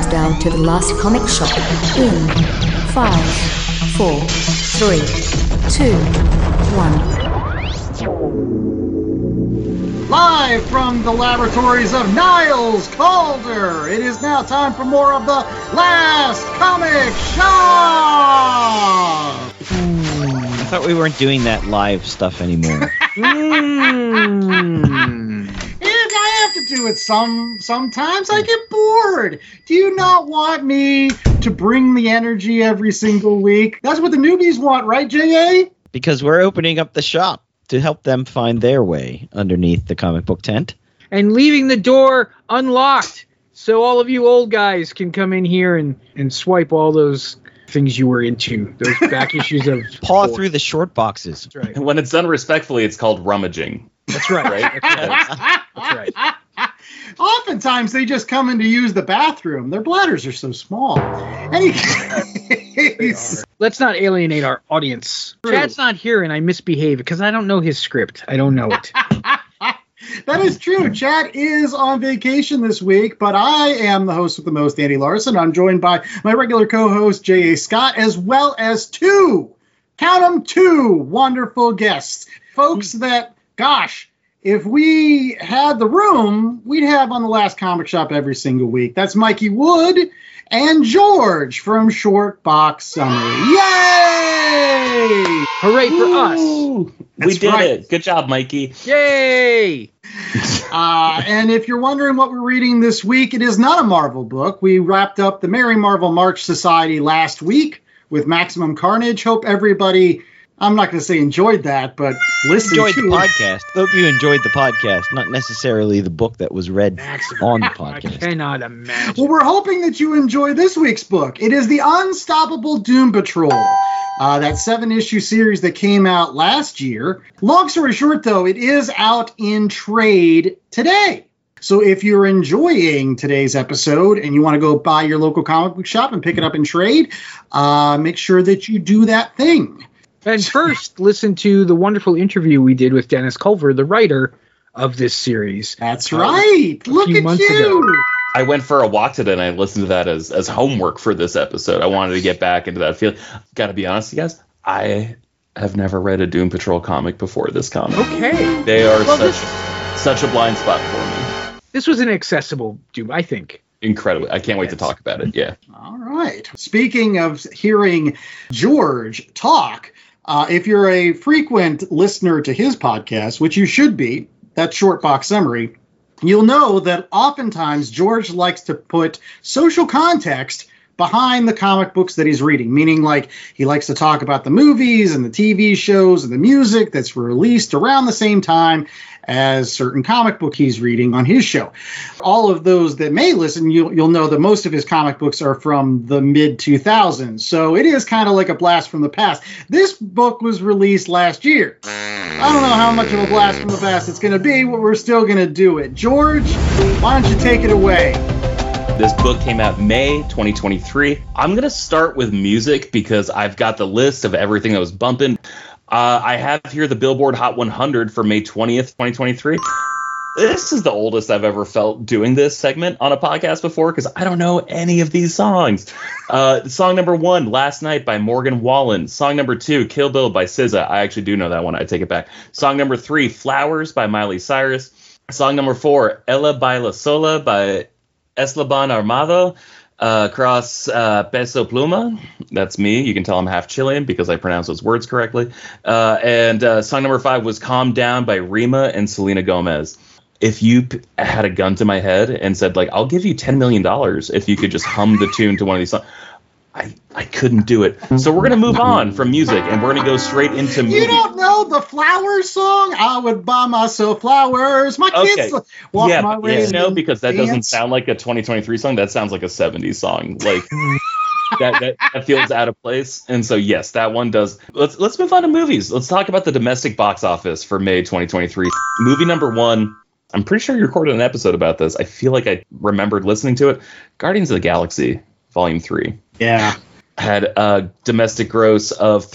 countdown to the last comic shop in 5, 4, 3, 2, 1. Live from the laboratories of Niles Calder, it is now time for more of the Last Comic Shop! I thought we weren't doing that live stuff anymore. I have to do it sometimes. I get bored. Do you not want me to bring the energy every single week? That's what the newbies want, right, J.A.? Because we're opening up the shop to help them find their way underneath the comic book tent. And leaving the door unlocked so all of you old guys can come in here and swipe all those things you were into. Those back issues of... Paw through the short boxes. That's right. When it's done respectfully, it's called rummaging. That's right. Right? That's right. Oftentimes, they just come in to use the bathroom. Their bladders are so small. Anyways, Let's not alienate our audience. True. Chad's not here, and I misbehave because I don't know his script. I don't know it. that is true. Chad is on vacation this week, but I am the host with the most, Andy Larson. I'm joined by my regular co-host, J.A. Scott, as well as two wonderful guests. Folks that, gosh, if we had the room, we'd have on the Last Comic Shop every single week. That's Mikey Wood and George from Short Box Summary. Yay! Hooray for us. We did right. it. Good job, Mikey. Yay! And if you're wondering what we're reading this week, it is not a Marvel book. We wrapped up the Merry Marvel March Society last week with Maximum Carnage. Hope everybody... I'm not going to say enjoyed that, but listened Enjoyed to the podcast. Hope you enjoyed the podcast, not necessarily the book that was read on the I podcast. cannot imagine. Well, we're hoping that you enjoy this week's book. It is the Unstoppable Doom Patrol, that 7-issue series that came out last year. Long story short, though, it is out in trade today. So if you're enjoying today's episode and you want to go by your local comic book shop and pick it up in trade, make sure that you do that thing. And first, listen to the wonderful interview we did with Dennis Culver, the writer of this series. That's right. Look few at months you. ago. I went for a walk today and I listened to that as homework for this episode. I wanted to get back into that feel. Got to be honest, you guys, I have never read a Doom Patrol comic before this comic. Okay. They are Well, such a blind spot for me. This was an accessible Doom, I think. Incredible. I can't wait to talk about it. Yeah. All right. Speaking of hearing George talk, if you're a frequent listener to his podcast, which you should be, that's Short Box Summary, you'll know that oftentimes George likes to put social context behind the comic books that he's reading, meaning like he likes to talk about the movies and the TV shows and the music that's released around the same time as certain comic book he's reading on his show. All of those that may listen, you'll know that most of his comic books are from the mid-2000s, so it is kind of like a blast from the past. This book was released last year. I don't know how much of a blast from the past it's going to be, but we're still going to do it. George, why don't you take it away? This book came out May 2023. I'm going to start with music because I've got the list of everything that was bumping. I have here the Billboard Hot 100 for May 20th, 2023. This is the oldest I've ever felt doing this segment on a podcast before because I don't know any of these songs. Song number 1, Last Night by Morgan Wallen. Song number 2, Kill Bill by SZA. I actually do know that one. I take it back. Song number 3, Flowers by Miley Cyrus. Song number 4, Ella Baila Sola by Eslaban Armado. Cross Peso Pluma. That's me. You can tell I'm half Chilean because I pronounce those words correctly. And song number 5 was Calm Down by Rima and Selena Gomez. If you had a gun to my head and said, like, I'll give you $10 million if you could just hum the tune to one of these songs, I couldn't do it. So we're going to move on from music, and we're going to go straight into movies. You don't know the Flowers song? I would buy myself flowers. My kids walk my way. No, because that doesn't sound like a 2023 song. That sounds like a 70s song. Like that feels out of place. And so, yes, that one does. Let's move on to movies. Let's talk about the domestic box office for May 2023. Movie number 1. I'm pretty sure you recorded an episode about this. I feel like I remembered listening to it. Guardians of the Galaxy, Volume 3. Yeah. Had a domestic gross of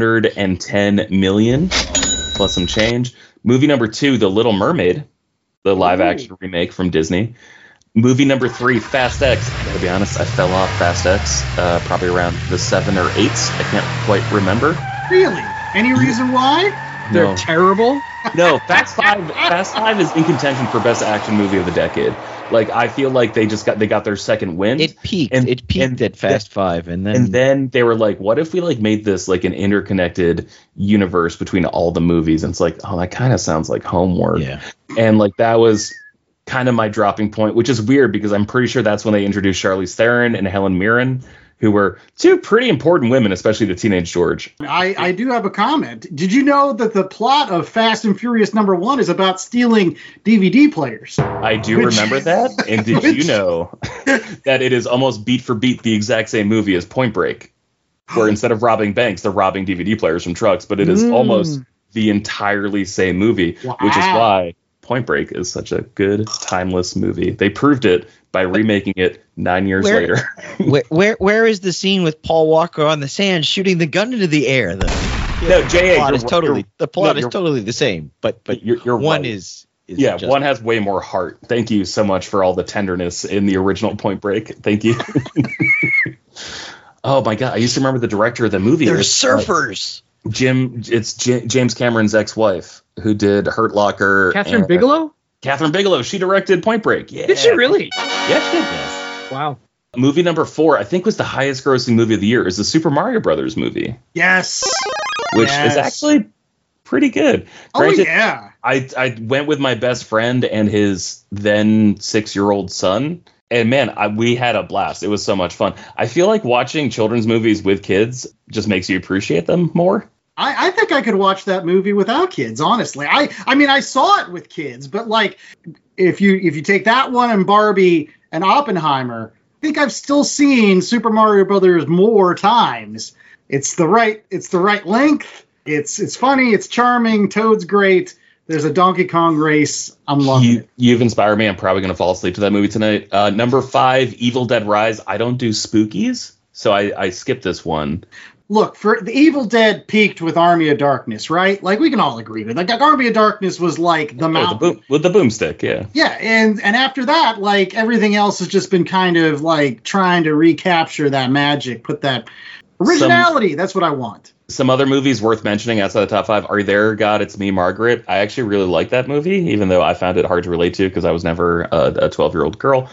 $310 million plus some change. Movie number 2, The Little Mermaid, the live action remake from Disney, Movie number 3, Fast X. I gotta be honest, I fell off Fast X probably around the 7 or 8s. I can't quite remember. Really? Any reason why? They're terrible. No, Fast 5 is in contention for best action movie of the decade. Like, I feel like they got their second wind. It peaked at Fast 5, and then they were like, what if we like made this like an interconnected universe between all the movies? And it's like, oh, that kind of sounds like homework. Yeah. And like that was kind of my dropping point, which is weird because I'm pretty sure that's when they introduced Charlize Theron and Helen Mirren, who were two pretty important women, especially to Teenage George. I do have a comment. Did you know that the plot of Fast and Furious #1 is about stealing DVD players? I do remember that. And did you know that it is almost beat for beat the exact same movie as Point Break, where instead of robbing banks, they're robbing DVD players from trucks, but it is almost the entirely same movie, which is why Point Break is such a good, timeless movie. They proved it by remaking it 9 years later. where is the scene with Paul Walker on the sand shooting the gun into the air? The plot is totally the same, but you're one right. is one has way more heart. Thank you so much for all the tenderness in the original Point Break. Thank you. Oh my God, I used to remember the director of the movie. They're surfers. James Cameron's ex-wife who did Hurt Locker. Catherine Bigelow? Catherine Bigelow. She directed Point Break. Yeah. Did she really? Yeah, she did. Yes. Wow. Movie number 4, I think, was the highest grossing movie of the year, is the Super Mario Brothers movie. Yes. Which is actually pretty good. Granted, yeah. I went with my best friend and his then 6-year-old son. And man, we had a blast. It was so much fun. I feel like watching children's movies with kids just makes you appreciate them more. I think I could watch that movie without kids, honestly. I mean, I saw it with kids, but like, if you take that one and Barbie and Oppenheimer, I think I've still seen Super Mario Brothers more times. It's the right length. It's funny. It's charming. Toad's great. There's a Donkey Kong race. I'm loving it. You've inspired me. I'm probably going to fall asleep to that movie tonight. Number 5, Evil Dead Rise. I don't do spookies, so I skipped this one. Look, for the Evil Dead peaked with Army of Darkness, right? Like, we can all agree with that. Like, Army of Darkness was like the mountain. With the boomstick, yeah. Yeah, and after that, like, everything else has just been kind of like trying to recapture that magic, put that originality. That's what I want. Some other movies worth mentioning outside the top 5 are There, God, It's Me, Margaret. I actually really like that movie, even though I found it hard to relate to because I was never a 12-year-old girl.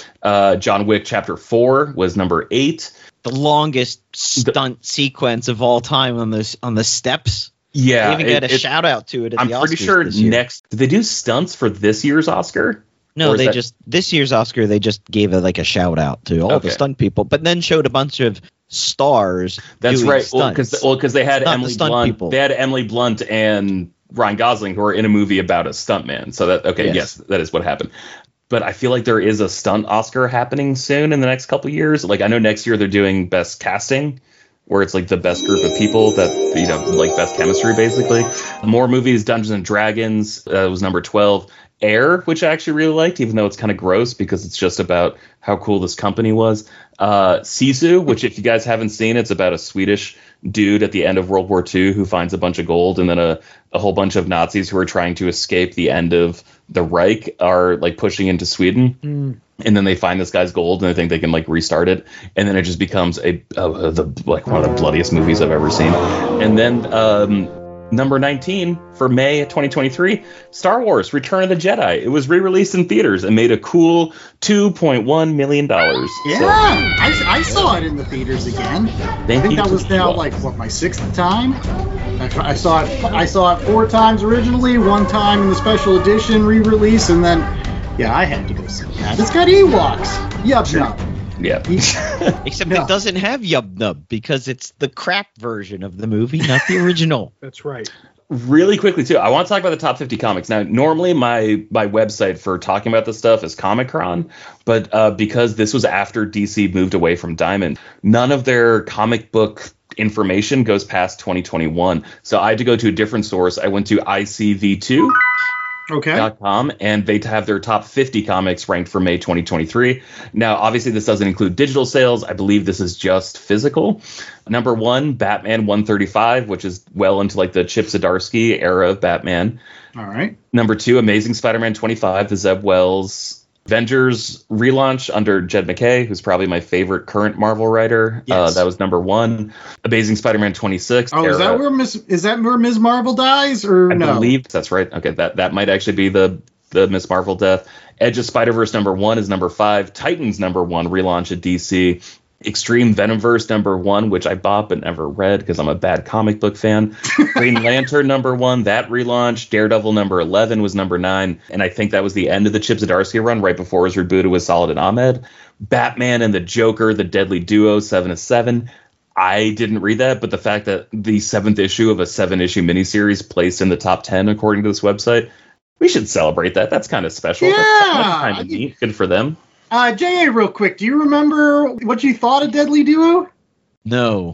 John Wick Chapter 4 was number 8. The longest stunt sequence of all time on the steps. Yeah. They even get a shout out to it at the Oscars. I'm pretty sure did they do stunts for this year's Oscar? No, this year's Oscar, they just gave a shout out to all the stunt people, but then showed a bunch of stars. That's doing right. Stunts. Because they had Emily Blunt. People. They had Emily Blunt and Ryan Gosling who are in a movie about a stuntman. So yes, that is what happened. But I feel like there is a stunt Oscar happening soon in the next couple of years. Like, I know next year they're doing best casting, where it's like the best group of people that, like best chemistry, basically. More movies, Dungeons and Dragons was number 12. Air, which I actually really liked, even though it's kind of gross because it's just about how cool this company was. Sisu, which if you guys haven't seen, it's about a Swedish dude at the end of World War II who finds a bunch of gold, and then a whole bunch of Nazis who are trying to escape the end of the Reich are like pushing into Sweden. And then they find this guy's gold and they think they can like restart it. And then it just becomes one of the bloodiest movies I've ever seen. And then number 19 for May 2023, Star Wars Return of the Jedi. It was re-released in theaters and made a cool $2.1 million. Yeah, I saw it in the theaters again. I think that was now like my 6th time. I saw it 4 times originally, 1 time in the special edition re-release, and then I had to go see that. It's got Ewoks. Yub. Yeah. Except it doesn't have Yub Nub because it's the crap version of the movie, not the original. That's right. Really quickly, too, I want to talk about the top 50 comics. Now, normally my website for talking about this stuff is Comic-Con, but because this was after DC moved away from Diamond, none of their comic book information goes past 2021. So I had to go to a different source. I went to ICV2. .com, and they have their top 50 comics ranked for May 2023. Now, obviously, this doesn't include digital sales. I believe this is just physical. Number 1, Batman 135, which is well into like the Chip Zdarsky era of Batman. All right. Number 2, Amazing Spider-Man 25, the Zeb Wells Avengers relaunch under Jed MacKay, who's probably my favorite current Marvel writer. Yes. That was number 1. Amazing Spider-Man 26. Oh, is that where Ms. Marvel dies, or no? I believe that's right. Okay, that might actually be the Ms. Marvel death. Edge of Spider-Verse number 1 is number 5. Titans number 1 relaunch at DC. Extreme Venomverse number 1, which I bought but never read because I'm a bad comic book fan. Green Lantern number 1, that relaunch. Daredevil number 11 was number 9, and I think that was the end of the Chip Zdarsky run right before it was rebooted with Saladin Ahmed. Batman and the Joker, the Deadly Duo, 7-7. I didn't read that, but the fact that the 7th issue of a 7-issue miniseries placed in the top 10 according to this website, we should celebrate that. That's kind of special. Yeah, that's kind of neat. Good for them. J.A., real quick, do you remember what you thought of Deadly Duo? No.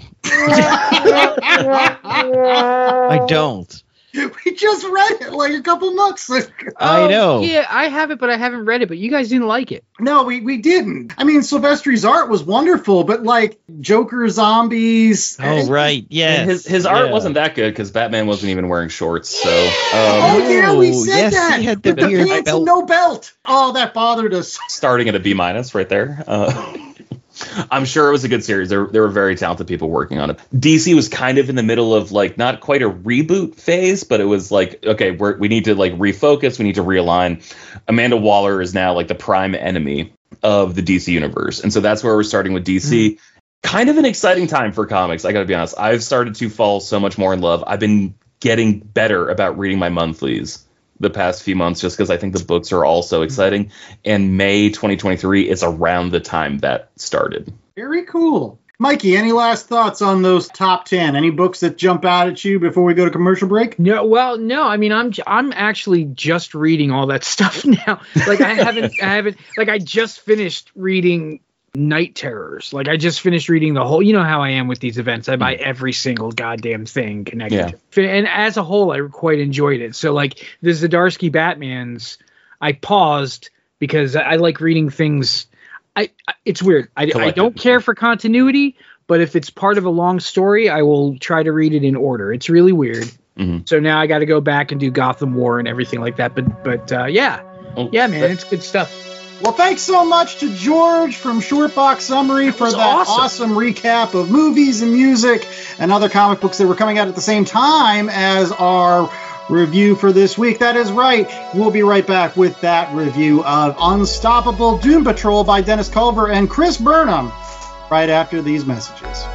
I don't. We just read it like a couple months ago. I know. Yeah, I have it, but I haven't read it. But you guys didn't like it. No, we didn't. I mean, Silvestri's art was wonderful, but like Joker zombies. Oh, right. Yeah. His art wasn't that good because Batman wasn't even wearing shorts. So. Yeah, we said that. He had the with weird the pants belt. and no belt. Oh, that bothered us. Starting at a B- right there. I'm sure it was a good series. There were very talented people working on it. DC was kind of in the middle of like not quite a reboot phase, but it was like, okay, we need to like refocus. We need to realign. Amanda Waller is now like the prime enemy of the DC universe. And so that's where we're starting with DC. Kind of an exciting time for comics. I got to be honest. I've started to fall so much more in love. I've been getting better about reading my monthlies the past few months just because I think the books are all so exciting. And May 2023 is around the time that started. Very cool. Mikey, any last thoughts on those top 10? Any books that jump out at you before we go to commercial break? No, well, no. I mean, I'm actually just reading all that stuff now. Like I haven't. Like I just finished reading Night Terrors. Like I just finished reading the whole. You know how I am with these events. I buy every single goddamn thing connected. Yeah. And as a whole, I quite enjoyed it. So like the Zdarsky Batmans, I paused because I like reading things. It's weird. I don't care for continuity, but if it's part of a long story, I will try to read it in order. It's really weird. Mm-hmm. So now I got to go back and do Gotham War and everything like that. But yeah, man, it's good stuff. Well, thanks so much to George from Shortbox Summary for that awesome recap of movies and music and other comic books that were coming out at the same time as our review for this week. That is right. We'll be right back with that review of Unstoppable Doom Patrol by Dennis Culver and Chris Burnham right after these messages.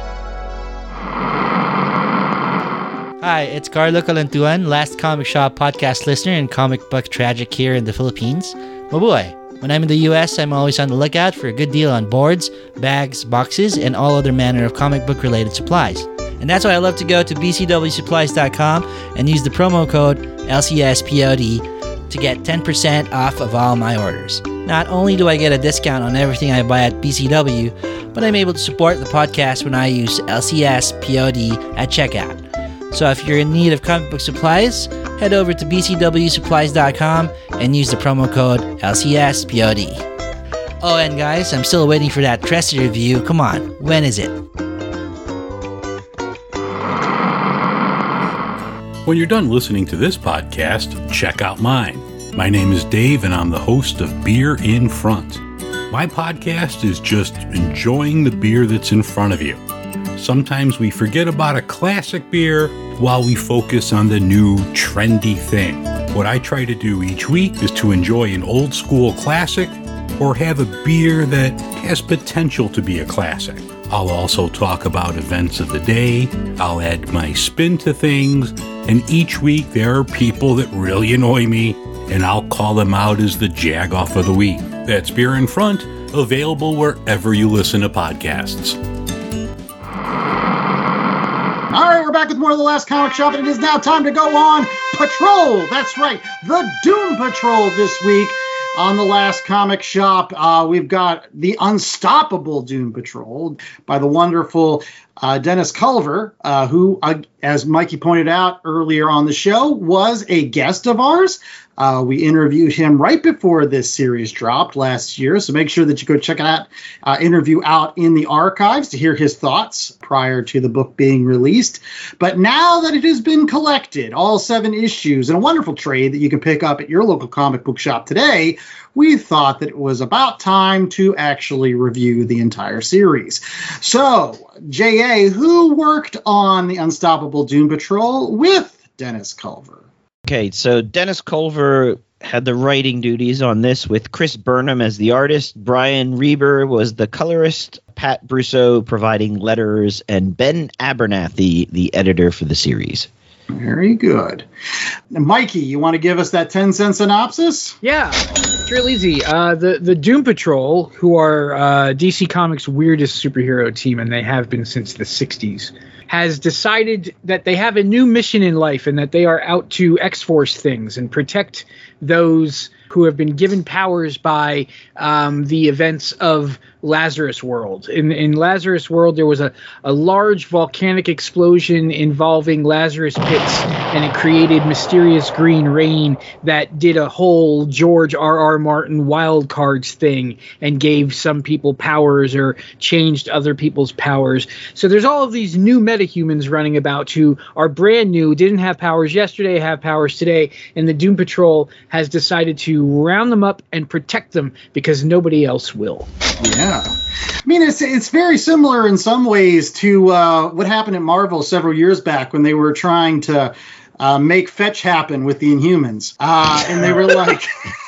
Hi, it's Carlo Calantuan, last Comic Shop podcast listener and comic book tragic here in the Philippines. Mabuhay! When I'm in the US, I'm always on the lookout for a good deal on boards, bags, boxes, and all other manner of comic book related supplies. And that's why I love to go to bcwsupplies.com and use the promo code LCSPOD to get 10% off of all my orders. Not only do I get a discount on everything I buy at BCW, but I'm able to support the podcast when I use LCSPOD at checkout. So if you're in need of comic book supplies, head over to bcwsupplies.com and use the promo code LCSPOD. Oh, and guys, I'm still waiting for that Tressie review. Come on, when is it? When you're done listening to this podcast, check out mine. My name is Dave, and I'm the host of Beer in Front. My podcast is just enjoying the beer that's in front of you. Sometimes we forget about a classic beer while we focus on the new trendy thing. What I try to do each week is to enjoy an old school classic or have a beer that has potential to be a classic. I'll also talk about events of the day, I'll add my spin to things, and each week there are people that really annoy me, and I'll call them out as the Jag-Off of the Week. That's Beer in Front, available wherever you listen to podcasts. All right, we're back with more of The Last Comic Shop, and it is now time to go on patrol. That's right, the Doom Patrol this week. On The Last Comic Shop, we've got the Unstoppable Doom Patrol by the wonderful Dennis Culver, who, as Mikey pointed out earlier on the show, was a guest of ours. We interviewed him right before this series dropped last year, so make sure that you go check that interview out in the archives to hear his thoughts prior to the book being released. But now that it has been collected, all 7 issues, in a wonderful trade that you can pick up at your local comic book shop today, we thought that it was about time to actually review the entire series. So, J.A., who worked on The Unstoppable Doom Patrol with Dennis Culver? Okay, so Dennis Culver had the writing duties on this with Chris Burnham as the artist. Brian Reber was the colorist, Pat Brousseau providing letters, and Ben Abernathy, the editor for the series. Very good. Now, Mikey, you want to give us that 10-cent synopsis? Yeah, it's real easy. The Doom Patrol, who are DC Comics' weirdest superhero team, and they have been since the 60s, has decided that they have a new mission in life and that they are out to X-Force things and protect those who have been given powers by the events of Lazarus World. In Lazarus World, there was a large volcanic explosion involving Lazarus pits, and it created mysterious green rain that did a whole George R.R. Martin wild cards thing and gave some people powers or changed other people's powers. So there's all of these new metahumans running about who are brand new, didn't have powers yesterday, have powers today, and the Doom Patrol has decided to round them up and protect them because nobody else will. Yeah. I mean, it's very similar in some ways to what happened at Marvel several years back when they were trying to make fetch happen with the Inhumans. And they were like...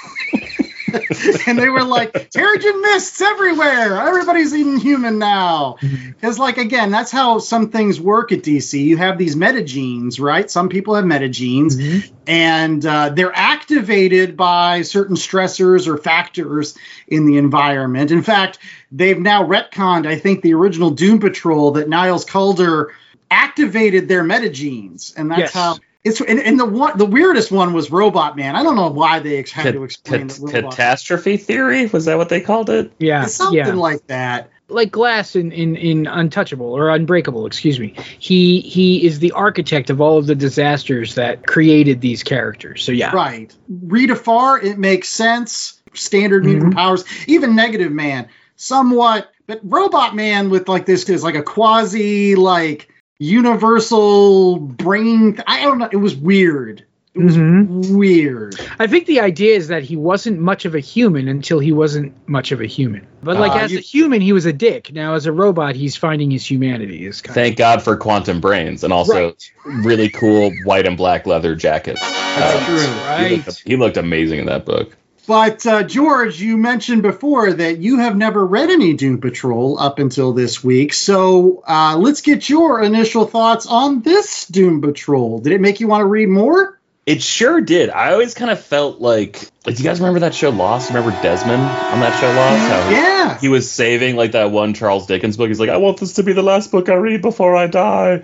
and they were like, Terrigen mists everywhere. Everybody's Inhuman now. Because, like, again, that's how some things work at DC. You have these metagenes, right? Some people have metagenes, and they're activated by certain stressors or factors in the environment. In fact, they've now retconned, I think, the original Doom Patrol that Niles Calder activated their metagenes. And that's how... And the weirdest one was Robot Man. I don't know why they had to explain the catastrophe theory. Was that what they called it? Yeah, something like that. Like Glass in Untouchable or Unbreakable, excuse me. He is the architect of all of the disasters that created these characters. So yeah, right. Rita Farr, it makes sense. Standard mutant powers, even Negative Man, somewhat. But Robot Man with like this is like a quasi like universal brain. I don't know. It was weird. It was weird. I think the idea is that he wasn't much of a human until he wasn't much of a human. But like as a human, he was a dick. Now as a robot, he's finding his humanity. Thank God for quantum brains and also really cool white and black leather jackets. That's true. Right. He looked amazing in that book. But, George, you mentioned before that you have never read any Doom Patrol up until this week. So let's get your initial thoughts on this Doom Patrol. Did it make you want to read more? It sure did. I always kind of felt like do you guys remember that show Lost? Remember Desmond on that show Lost? How he was saving like that one Charles Dickens book. He's like, I want this to be the last book I read before I die.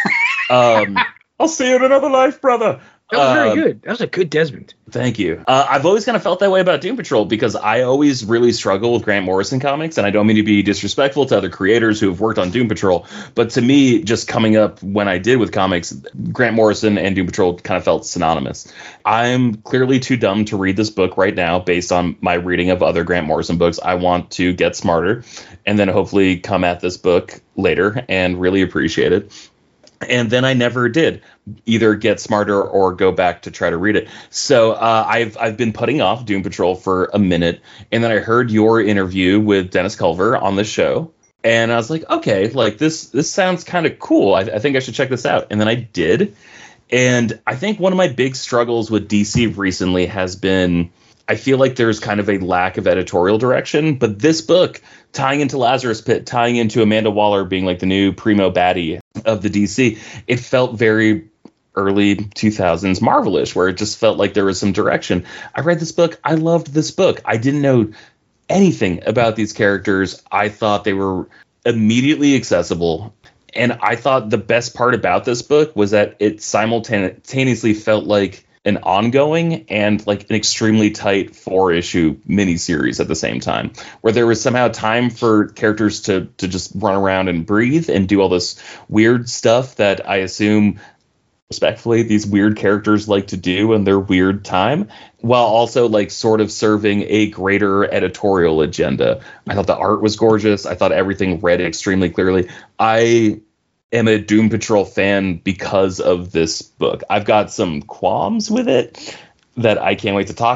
I'll see you in another life, brother. That was very good. That was a good Desmond. Thank you. I've always kind of felt that way about Doom Patrol because I always really struggle with Grant Morrison comics, and I don't mean to be disrespectful to other creators who have worked on Doom Patrol, but to me, just coming up when I did with comics, Grant Morrison and Doom Patrol kind of felt synonymous. I'm clearly too dumb to read this book right now based on my reading of other Grant Morrison books. I want to get smarter and then hopefully come at this book later and really appreciate it. And then I never did either get smarter or go back to try to read it. So I've been putting off Doom Patrol for a minute. And then I heard your interview with Dennis Culver on the show. And I was like, okay, like this sounds kind of cool. I think I should check this out. And then I did. And I think one of my big struggles with DC recently has been I feel like there's kind of a lack of editorial direction. But this book, tying into Lazarus Pit, tying into Amanda Waller being like the new primo baddie of the DC, it felt very early 2000s Marvel-ish, where it just felt like there was some direction. I read this book. I loved this book. I didn't know anything about these characters. I thought they were immediately accessible. And I thought the best part about this book was that it simultaneously felt like an ongoing and like an extremely tight 4-issue miniseries at the same time, where there was somehow time for characters to just run around and breathe and do all this weird stuff that I assume, respectfully, these weird characters like to do in their weird time, while also like sort of serving a greater editorial agenda. I thought the art was gorgeous. I thought everything read extremely clearly. I am a Doom Patrol fan because of this book. I've got some qualms with it that I can't wait to talk with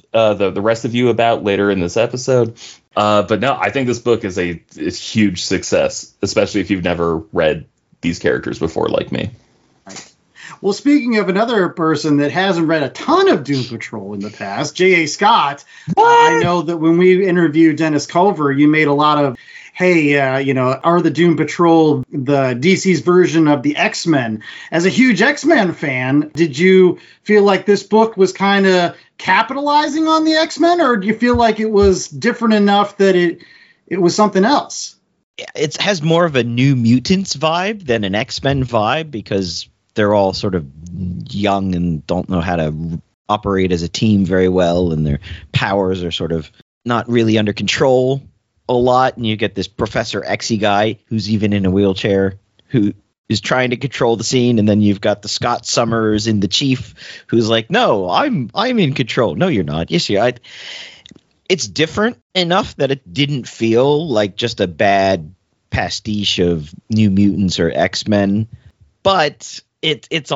the rest of you about later in this episode. But no, I think this book is a huge success, especially if you've never read these characters before, like me. Well, speaking of another person that hasn't read a ton of Doom Patrol in the past, J.A. Scott, I know that when we interviewed Dennis Culver, you made a lot of, hey, are the Doom Patrol the DC's version of the X-Men? As a huge X-Men fan, did you feel like this book was kind of capitalizing on the X-Men, or do you feel like it was different enough that it was something else? It has more of a New Mutants vibe than an X-Men vibe, because they're all sort of young and don't know how to operate as a team very well, and their powers are sort of not really under control a lot. And you get this Professor X-y guy who's even in a wheelchair who is trying to control the scene, and then you've got the Scott Summers in the Chief who's like, no, I'm in control. No, you're not. Yes, you are. It's different enough that it didn't feel like just a bad pastiche of New Mutants or X-Men, but it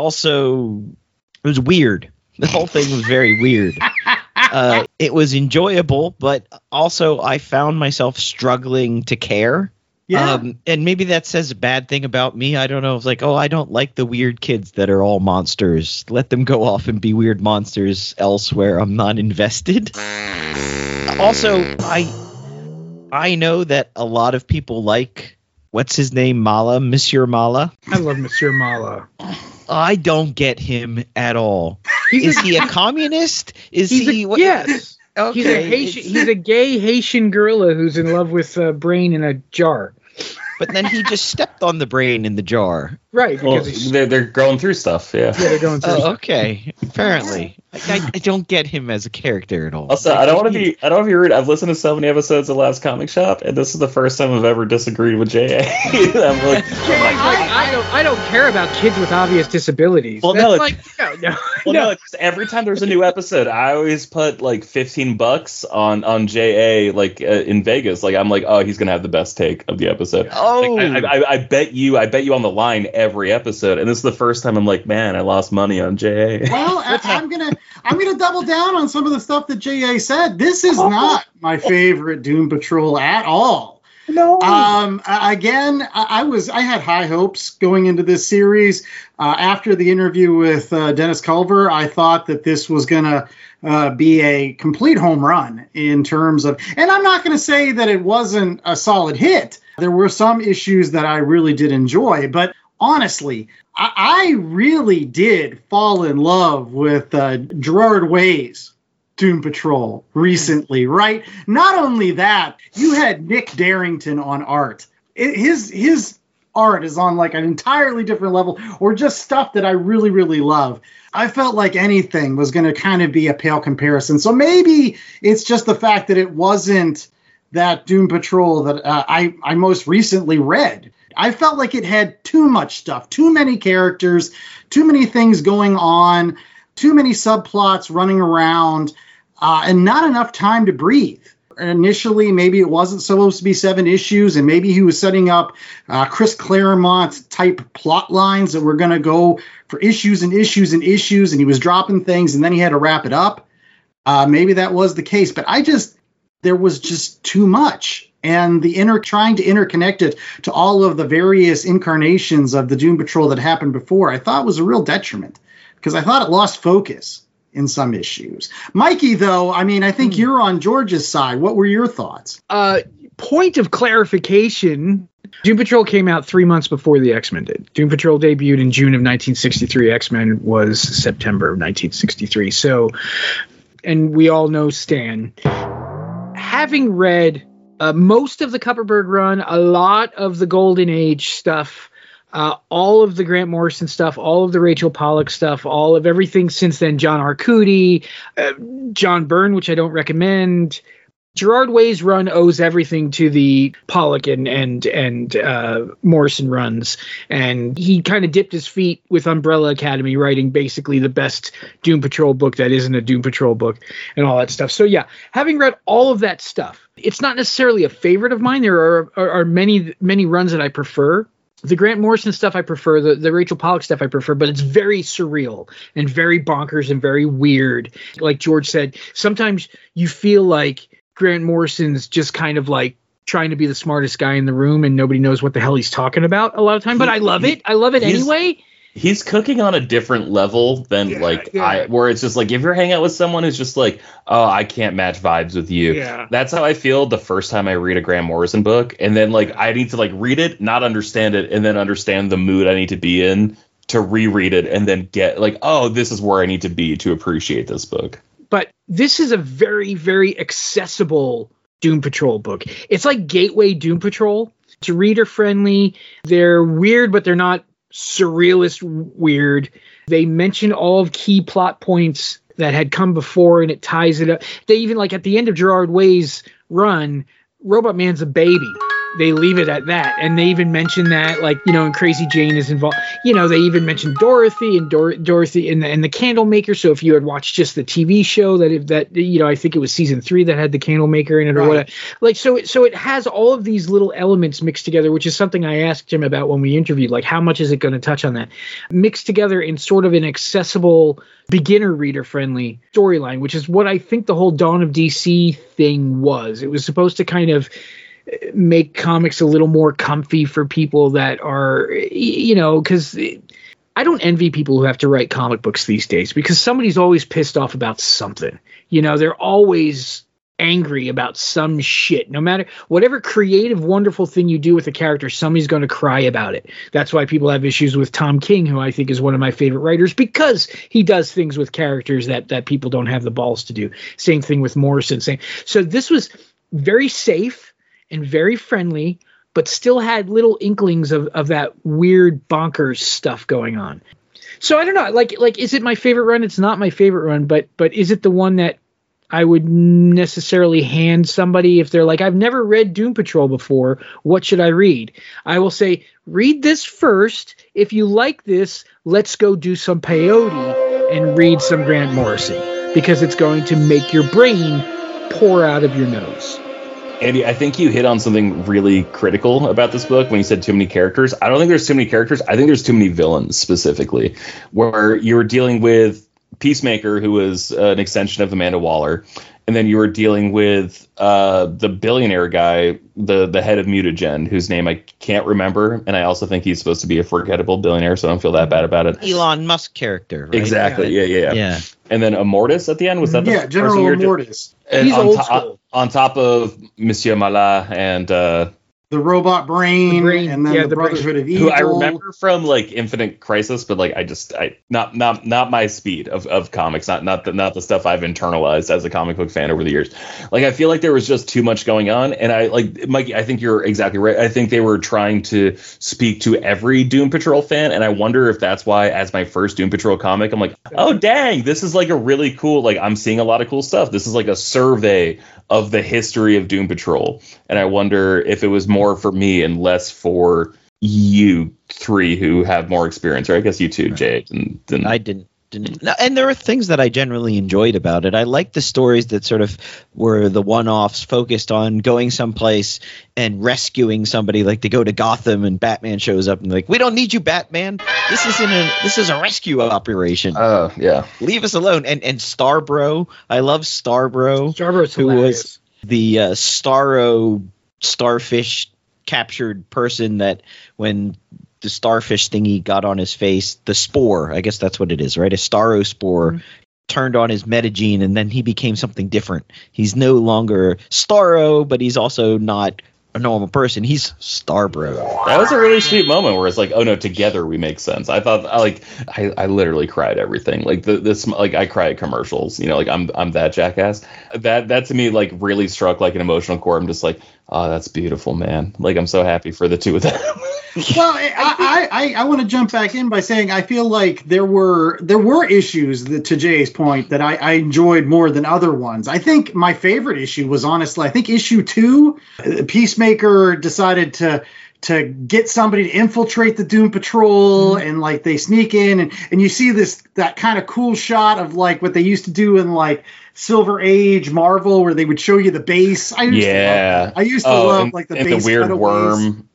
was weird. The whole thing was very weird. It was enjoyable, but also I found myself struggling to care. Yeah. And maybe that says a bad thing about me. I don't know. It's like, I don't like the weird kids that are all monsters. Let them go off and be weird monsters elsewhere. I'm not invested. Also, I know that a lot of people like, what's his name, Mala, Monsieur Mala. I love Monsieur Mala. I don't get him at all. Is he a communist? Yes. Okay. He's a gay Haitian gorilla who's in love with a brain in a jar. But then he just stepped on the brain in the jar. Right. Well, they're going through stuff. Yeah. They're going through. Okay. Apparently, I don't get him as a character at all. Also, I don't want to be rude. I've listened to so many episodes of Last Comic Shop, and this is the first time I've ever disagreed with J.A. I don't care about kids with obvious disabilities. Well, no. It's every time there's a new episode, I always put like $15 on J.A. like in Vegas. Like I'm like, oh, he's gonna have the best take of the episode. Oh, like, I bet you on the line every episode, and this is the first time I'm like, man, I lost money on J.A. Well, I'm gonna double down on some of the stuff that J.A. said. This is not my favorite Doom Patrol at all. No. Again, I had high hopes going into this series. After the interview with Dennis Culver, I thought that this was gonna be a complete home run in terms of, and I'm not going to say that it wasn't a solid hit. There were some issues that I really did enjoy, but honestly, I really did fall in love with Gerard Way's Doom Patrol recently, right? Not only that, you had Nick Darrington on art. His art is on like an entirely different level, or just stuff that I really, really love. I felt like anything was going to kind of be a pale comparison. So maybe it's just the fact that it wasn't that Doom Patrol that I most recently read. I felt like it had too much stuff, too many characters, too many things going on, too many subplots running around, and not enough time to breathe. Initially, maybe it wasn't supposed to be 7 issues, and maybe he was setting up Chris Claremont type plot lines that were going to go for issues and issues and issues, and he was dropping things, and then he had to wrap it up. Maybe that was the case, but there was just too much. And trying to interconnect it to all of the various incarnations of the Doom Patrol that happened before, I thought was a real detriment, because I thought it lost focus in some issues. Mikey, though, I think you're on George's side. What were your thoughts? Point of clarification, Doom Patrol came out 3 months before the X-Men did. Doom Patrol debuted in June of 1963. X-Men was September of 1963. So, and we all know Stan. Having read most of the Kupperberg run, a lot of the Golden Age stuff, all of the Grant Morrison stuff, all of the Rachel Pollack stuff, all of everything since then, John Arcudi, John Byrne, which I don't recommend. Gerard Way's run owes everything to the Pollack and Morrison runs, and he kind of dipped his feet with Umbrella Academy, writing basically the best Doom Patrol book that isn't a Doom Patrol book and all that stuff. So yeah, having read all of that stuff, it's not necessarily a favorite of mine. There are many runs that I prefer The Grant Morrison stuff I prefer, the Rachel Pollack stuff I prefer, but it's very surreal and very bonkers and very weird. Like George said, sometimes you feel like Grant Morrison's just kind of like trying to be the smartest guy in the room and nobody knows what the hell he's talking about a lot of time, but I love it. I love it anyway. He's cooking on a different level than where it's just like, if you're hanging out with someone who's just like, oh, I can't match vibes with you. Yeah. That's how I feel the first time I read a Grant Morrison book. And then like, I need to like read it, not understand it, and then understand the mood I need to be in to reread it and then get like, oh, this is where I need to be to appreciate this book. But this is a very, very accessible Doom Patrol book. It's like Gateway Doom Patrol. It's reader friendly. They're weird, but they're not surrealist weird. They mention all of key plot points that had come before, and it ties it up. They even, like, at the end of Gerard Way's run, Robot Man's a baby. They leave it at that, and they even mention that, like, you know, and Crazy Jane is involved. You know, they even mention Dorothy and Dorothy and the Candlemaker. So if you had watched just the TV show that you know, I think it was season 3 that had the Candlemaker in it, or whatever. Like, so it has all of these little elements mixed together, which is something I asked him about when we interviewed. Like, how much is it going to touch on that? Mixed together in sort of an accessible, beginner reader friendly storyline, which is what I think the whole Dawn of DC thing was. It was supposed to kind of make comics a little more comfy for people that are, you know, because I don't envy people who have to write comic books these days, because somebody's always pissed off about something. You know, they're always angry about some shit. No matter whatever creative, wonderful thing you do with a character, somebody's going to cry about it. That's why people have issues with Tom King, who I think is one of my favorite writers, because he does things with characters that people don't have the balls to do. Same thing with Morrison. So this was very safe and very friendly, but still had little inklings of that weird bonkers stuff going on. So I don't know, like, is it my favorite run? It's not my favorite run, but is it the one that I would necessarily hand somebody if they're like, I've never read Doom Patrol before, what should I read? I will say, read this first. If you like this, let's go do some peyote and read some Grant Morrison, because it's going to make your brain pour out of your nose. Andy, I think you hit on something really critical about this book when you said too many characters. I don't think there's too many characters. I think there's too many villains, specifically, where you were dealing with Peacemaker, who was an extension of Amanda Waller, and then you were dealing with the billionaire guy, the head of Mutagen, whose name I can't remember, and I also think he's supposed to be a forgettable billionaire, so I don't feel that bad about it. Elon Musk character, right? Exactly, yeah. And then Immortus at the end, was that the General Immortus. He's old school. On top of Monsieur Malat and the Robot Brain, and then the Brotherhood of Evil. Who I remember from like Infinite Crisis, but like I not my speed of comics, not the stuff I've internalized as a comic book fan over the years. Like, I feel like there was just too much going on, and I like Mikey, I think you're exactly right. I think they were trying to speak to every Doom Patrol fan, and I wonder if that's why, as my first Doom Patrol comic, I'm like, oh dang, this is like a really cool, like, I'm seeing a lot of cool stuff. This is like a survey of the history of Doom Patrol, and I wonder if it was more for me and less for you three who have more experience, or I guess you too, Jay. And I didn't. And there are things that I generally enjoyed about it. I like the stories that sort of were the one-offs, focused on going someplace and rescuing somebody. Like, they go to Gotham and Batman shows up and like, we don't need you, Batman. This is a rescue operation. Oh, yeah. Leave us alone. And Starbro, I love Starbro. Starbro's who hilarious. was the starfish captured person that when the starfish thingy got on his face, the spore, I guess that's what it is, right? A Starospore turned on his metagene, and then he became something different. He's no longer Starro, but he's also not a normal person. He's Starbro. That was a really sweet moment where it's like, oh no, together we make sense. I thought, I literally cried everything. Like this, like I cry at commercials. You know, like I'm that jackass. That to me like really struck like an emotional chord. I'm just like, oh, that's beautiful, man. Like, I'm so happy for the two of them. Well, I want to jump back in by saying I feel like there were issues that, to Jay's point, that I enjoyed more than other ones. I think my favorite issue was, honestly, I think issue 2, Peacemaker decided to get somebody to infiltrate the Doom Patrol, and like they sneak in and you see that kind of cool shot of like what they used to do in like Silver Age Marvel, where they would show you the base. I used to love like the base, the weird worm.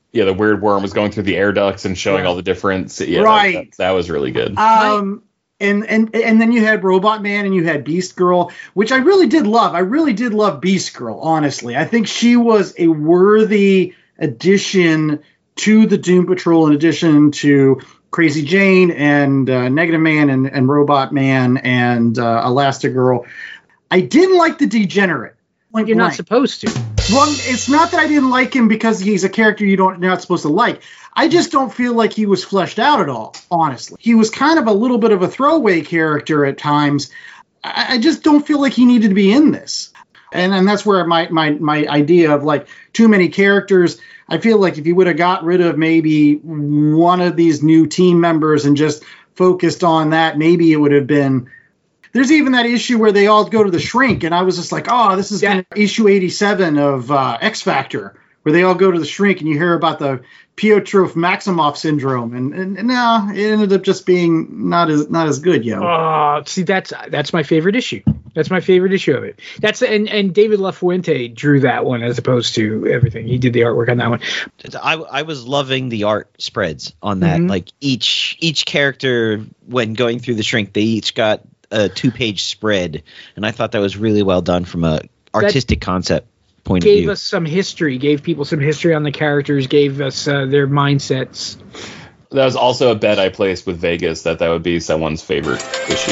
the weird worm was going through the air ducts and showing all the different. Yeah, right. That was really good. And then you had Robot Man and you had Beast Girl, which I really did love. I really did love Beast Girl, honestly. I think she was a worthy addition to the Doom Patrol, in addition to Crazy Jane and Negative Man and Robot Man and Elastigirl. I didn't like the Degenerate. You're not supposed to. Well, it's not that I didn't like him because he's a character you're not supposed to like. I just don't feel like he was fleshed out at all, honestly. He was kind of a little bit of a throwaway character at times. I just don't feel like he needed to be in this. And that's where my idea of like too many characters, I feel like if you would have got rid of maybe one of these new team members and just focused on that, maybe it would have been. There's even that issue where they all go to the shrink, and I was just like, oh, this is kind of issue 87 of X Factor, where they all go to the shrink, and you hear about the Piotrov Maximoff syndrome, and no, it ended up just being not as good, yo. Oh, see, that's my favorite issue. That's my favorite issue of it. And David LaFuente drew that one as opposed to everything. He did the artwork on that one. I was loving the art spreads on that. Mm-hmm. Like each character, when going through the shrink, they each got a 2-page spread, and I thought that was really well done from a artistic concept point of view. Gave us some history, gave people some history on the characters, gave us their mindsets. That was also a bet I placed with Vegas that would be someone's favorite issue.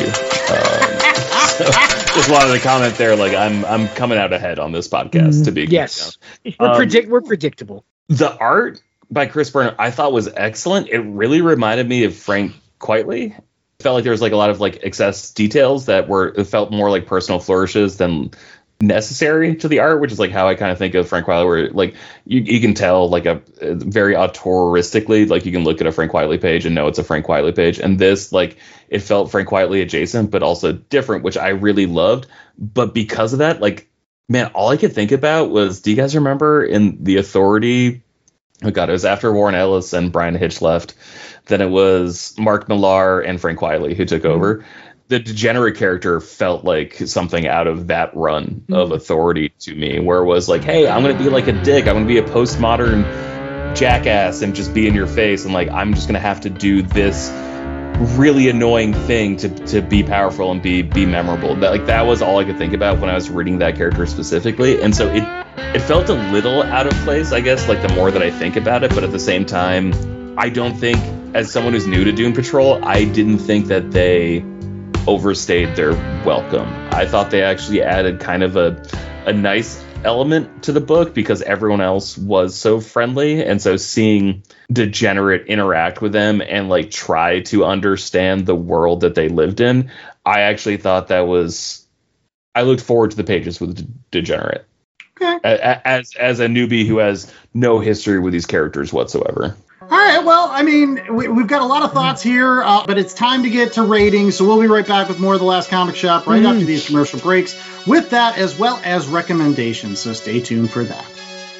Just wanted to comment there, like I'm coming out ahead on this podcast to be. Yes, we're predictable. The art by Chris Burnham I thought was excellent. It really reminded me of Frank Quitely. Felt like there was like a lot of like excess details that it felt more like personal flourishes than necessary to the art, which is like how I kind of think of Frank Quitely, where like you can tell like a very auteuristically, like you can look at a Frank Quitely page and know it's a Frank Quitely page. And this, like, it felt Frank Quitely adjacent, but also different, which I really loved. But because of that, like, man, all I could think about was, do you guys remember in The Authority? Oh God, it was after Warren Ellis and Brian Hitch left. Then it was Mark Millar and Frank Quitely who took over. The Degenerate character felt like something out of that run of Authority to me, where it was like, hey, I'm going to be like a dick. I'm going to be a postmodern jackass and just be in your face. And like, I'm just going to have to do this really annoying thing to be powerful and be memorable. That was all I could think about when I was reading that character specifically. And so it felt a little out of place, I guess, like the more that I think about it. But at the same time, I don't think, as someone who's new to Doom Patrol, I didn't think that they overstayed their welcome. I thought they actually added kind of a nice element to the book because everyone else was so friendly. And so seeing Degenerate interact with them and like try to understand the world that they lived in, I actually thought I looked forward to the pages with Degenerate. Okay. As a newbie who has no history with these characters whatsoever. All right, well, I mean, we've got a lot of thoughts here, but it's time to get to ratings, so we'll be right back with more of The Last Comic Shop right after these commercial breaks, with that as well as recommendations, so stay tuned for that.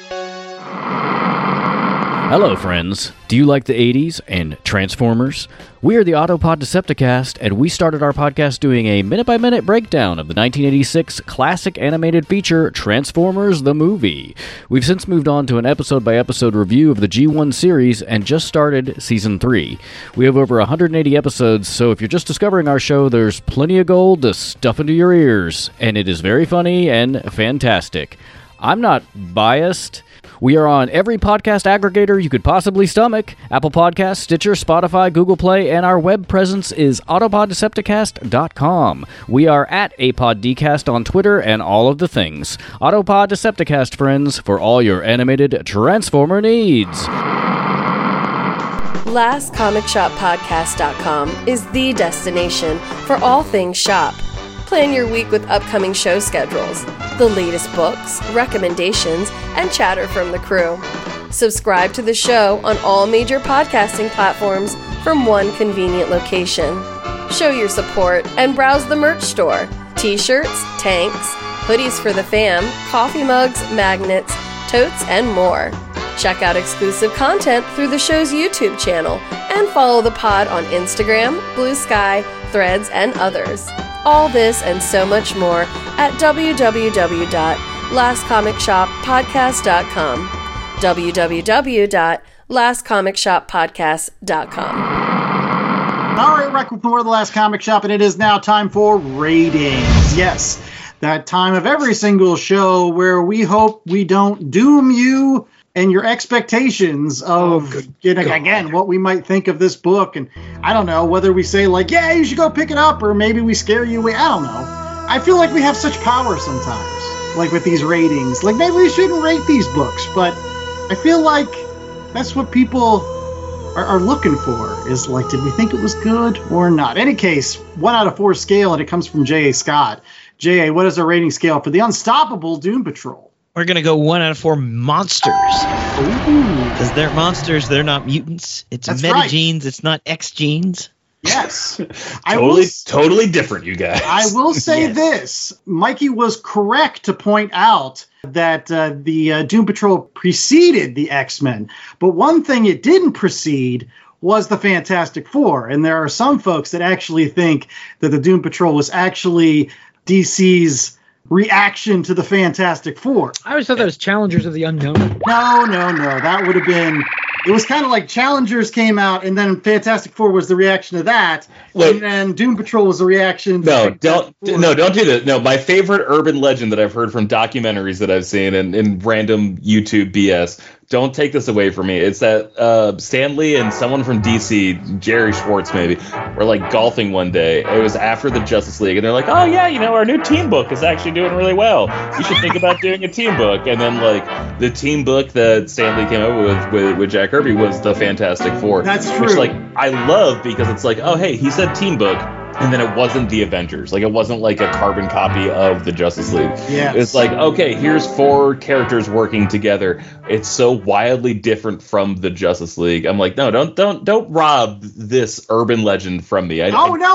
Hello, friends. Do you like the 80s and Transformers? We are the Autopod Decepticast, and we started our podcast doing a minute-by-minute breakdown of the 1986 classic animated feature, Transformers the Movie. We've since moved on to an episode-by-episode review of the G1 series and just started Season 3. We have over 180 episodes, so if you're just discovering our show, there's plenty of gold to stuff into your ears, and it is very funny and fantastic. I'm not biased. We are on every podcast aggregator you could possibly stomach: Apple Podcasts, Stitcher, Spotify, Google Play, and our web presence is autopoddecepticast.com. We are at APodDcast on Twitter and all of the things. Autopod Decepticast, friends, for all your animated Transformer needs. LastComicShopPodcast.com is the destination for all things shop. Plan your week with upcoming show schedules, the latest books, recommendations, and chatter from the crew. Subscribe to the show on all major podcasting platforms from one convenient location. Show your support and browse the merch store. T-shirts, tanks, hoodies for the fam, coffee mugs, magnets, totes, and more. Check out exclusive content through the show's YouTube channel and follow the pod on Instagram, Blue Sky, Threads, and others. All this and so much more at www.lastcomicshoppodcast.com. www.lastcomicshoppodcast.com. All right, Rec with more of The Last Comic Shop, and it is now time for ratings. Yes, that time of every single show where we hope we don't doom you and your expectations of, again, what we might think of this book. And I don't know, whether we say, like, yeah, you should go pick it up, or maybe we scare you away. I don't know. I feel like we have such power sometimes, like with these ratings. Like, maybe we shouldn't rate these books, but I feel like that's what people are looking for, is like, did we think it was good or not? In any case, 1 out of 4 scale, and it comes from J.A. Scott. J.A., what is our rating scale for the Unstoppable Doom Patrol? We're going to go 1 out of 4 monsters. Because they're monsters, they're not mutants. It's metagenes, It's not X genes. Yes. Totally different, you guys. I will say this. Mikey was correct to point out that the Doom Patrol preceded the X-Men. But one thing it didn't precede was the Fantastic Four. And there are some folks that actually think that the Doom Patrol was actually DC's reaction to the Fantastic Four. I always thought that was Challengers of the Unknown. No. That would have been... It was kind of like Challengers came out, and then Fantastic Four was the reaction to that, and then Doom Patrol was the reaction. Don't do that. No, my favorite urban legend that I've heard from documentaries that I've seen and in random YouTube BS. Don't take this away from me. It's that Stan Lee and someone from DC, Jerry Schwartz maybe, were like golfing one day. It was after the Justice League, and they're like, "Oh yeah, our new team book is actually doing really well. You should think about doing a team book." And then like the team book that Stan Lee came up with Jack Kirby was the Fantastic Four. That's true. Which like I love, because it's like, oh hey, he said team book. And then it wasn't the Avengers. Like, it wasn't like a carbon copy of the Justice League. Yeah. It's like, okay, here's 4 characters working together. It's so wildly different from the Justice League. I'm like, no, don't rob this urban legend from me.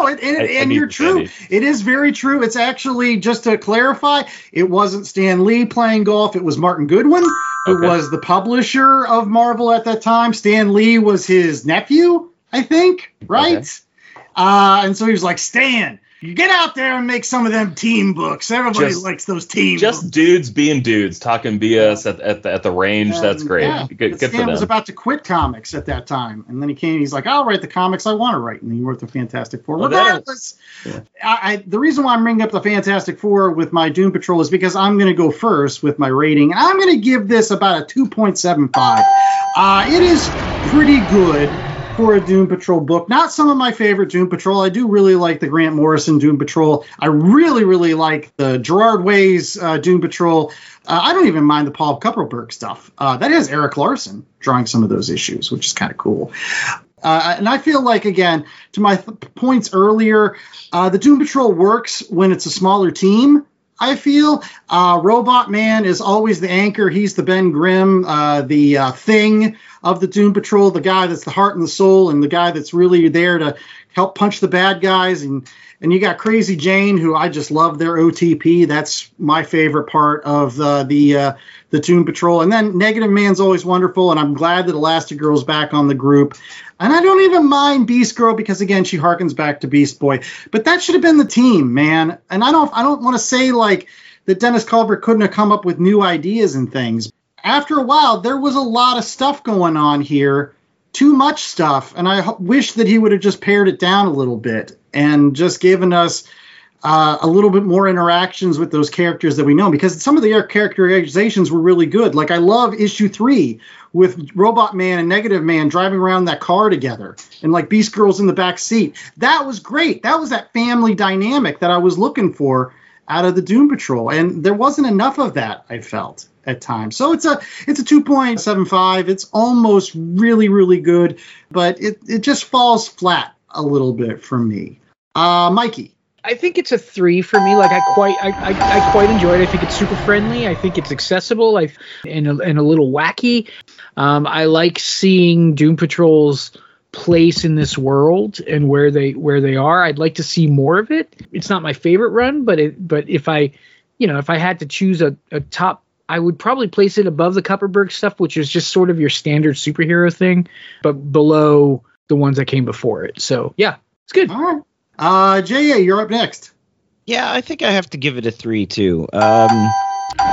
And you're true. It is very true. It's actually, just to clarify, it wasn't Stan Lee playing golf. It was Martin Goodwin, who was the publisher of Marvel at that time. Stan Lee was his nephew, I think, right? Okay. And so he was like, Stan, you get out there and make some of them team books. Everybody likes those team books. Just dudes being dudes, talking BS at the range. That's great. Yeah. Good for them. Stan was about to quit comics at that time. And then he came, he's like, I'll write the comics I want to write. And he wrote the Fantastic Four. Regardless, the reason why I'm bringing up the Fantastic Four with my Doom Patrol is because I'm going to go first with my rating. And I'm going to give this about a 2.75. It is pretty good for a Doom Patrol book. Not some of my favorite Doom Patrol. I do really like the Grant Morrison Doom Patrol. I really, really like the Gerard Way's Doom Patrol. I don't even mind the Paul Kupperberg stuff. That is Eric Larson drawing some of those issues, which is kind of cool. And I feel like, again, to my points earlier, the Doom Patrol works when it's a smaller team. I feel Robot Man is always the anchor. He's the Ben Grimm, the Thing of the Doom Patrol, the guy that's the heart and the soul, and the guy that's really there to help punch the bad guys. And you got Crazy Jane, who I just love their OTP. That's my favorite part of the Doom Patrol. And then Negative Man's always wonderful, and I'm glad that Elastigirl's back on the group. And I don't even mind Beast Girl because, again, she harkens back to Beast Boy. But that should have been the team, man. And I don't want to say like that Dennis Culver couldn't have come up with new ideas and things. After a while, there was a lot of stuff going on here, too much stuff, and I wish that he would have just pared it down a little bit and just given us a little bit more interactions with those characters that we know, because some of the characterizations were really good. Like, I love issue 3 with Robot Man and Negative Man driving around that car together, and like Beast Girl's in the back seat. That was great. That was that family dynamic that I was looking for out of the Doom Patrol, and there wasn't enough of that, I felt, at times. So it's a 2.75. It's almost really, really good, but it just falls flat a little bit for me. Mikey. I think it's a 3 for me. Like, I quite enjoyed it. I think it's super friendly. I think it's accessible and a little wacky. I like seeing Doom Patrol's place in this world and where they are. I'd like to see more of it. It's not my favorite run, but if I had to choose a top, I would probably place it above the Kupperberg stuff, which is just sort of your standard superhero thing, but below the ones that came before it. So yeah, it's good. All right. J.A., you're up next. Yeah, I think I have to give it a 3 too.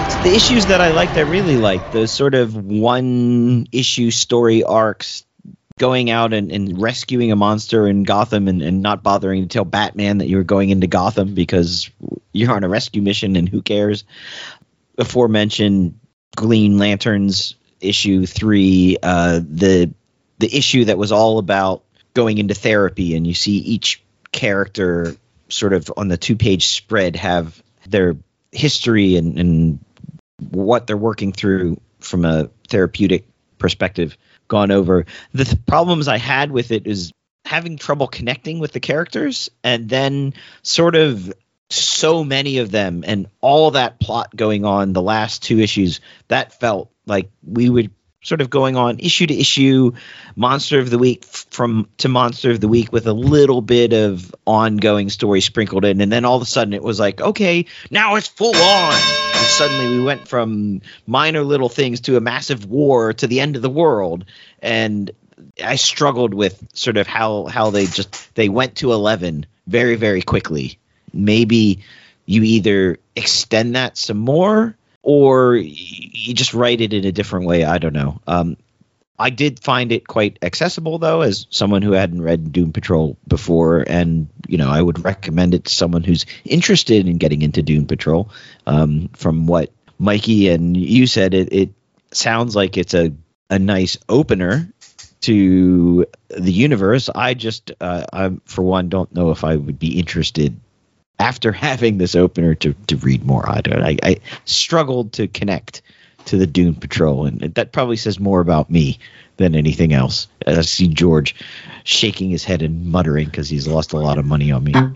The issues that I liked, I really liked those sort of one-issue story arcs, going out and rescuing a monster in Gotham and not bothering to tell Batman that you were going into Gotham because you're on a rescue mission and who cares. Aforementioned Green Lanterns issue 3, the issue that was all about going into therapy, and you see each character sort of on the 2-page spread have their history and what they're working through from a therapeutic perspective gone over. The problems I had with it is having trouble connecting with the characters, and then sort of so many of them and all that plot going on the last 2 issues, that felt like we would sort of going on issue to issue, Monster of the Week to Monster of the Week with a little bit of ongoing story sprinkled in. And then all of a sudden it was like, okay, now it's full on. And suddenly we went from minor little things to a massive war to the end of the world. And I struggled with sort of how they went to 11 very, very quickly. Maybe you either extend that some more or you just write it in a different way. I don't know. I did find it quite accessible, though, as someone who hadn't read Doom Patrol before. And, I would recommend it to someone who's interested in getting into Doom Patrol. From what Mikey and you said, it sounds like it's a nice opener to the universe. I just, I, for one, don't know if I would be interested after having this opener to read more. I struggled to connect to the Doom Patrol, and that probably says more about me than anything else. I see George shaking his head and muttering because he's lost a lot of money on me. All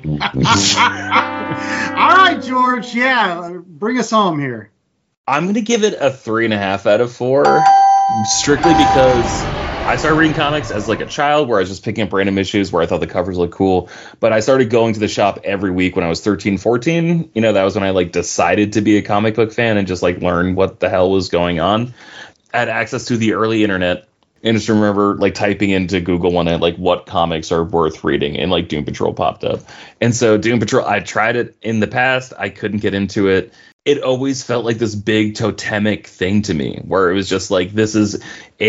right, George. Yeah, bring us home here. I'm going to give it a 3.5 out of 4, strictly because I started reading comics as like a child where I was just picking up random issues where I thought the covers looked cool. But I started going to the shop every week when I was 13, 14. That was when I like decided to be a comic book fan and just like learn what the hell was going on. I had access to the early internet and just remember like typing into Google one night, like what comics are worth reading, and like Doom Patrol popped up. And so Doom Patrol, I tried it in the past. I couldn't get into it. It always felt like this big totemic thing to me where it was just like, this is